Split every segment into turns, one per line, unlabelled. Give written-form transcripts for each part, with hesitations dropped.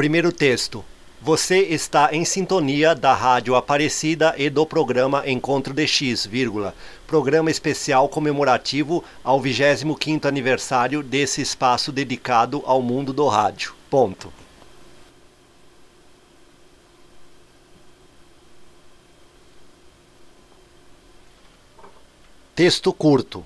Primeiro texto. Você está em sintonia da Rádio Aparecida e do programa Encontro DX, programa especial comemorativo ao 25º aniversário desse espaço dedicado ao mundo do rádio. Ponto. Texto curto.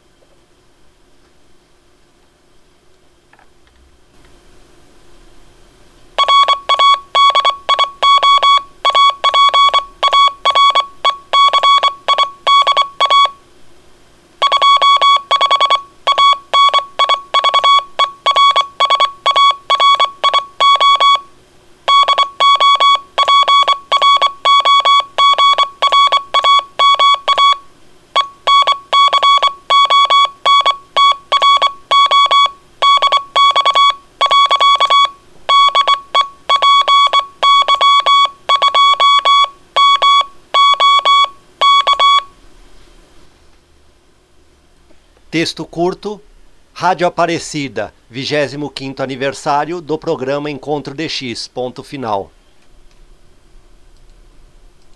Texto curto, Rádio Aparecida, 25º aniversário do programa Encontro DX, ponto final.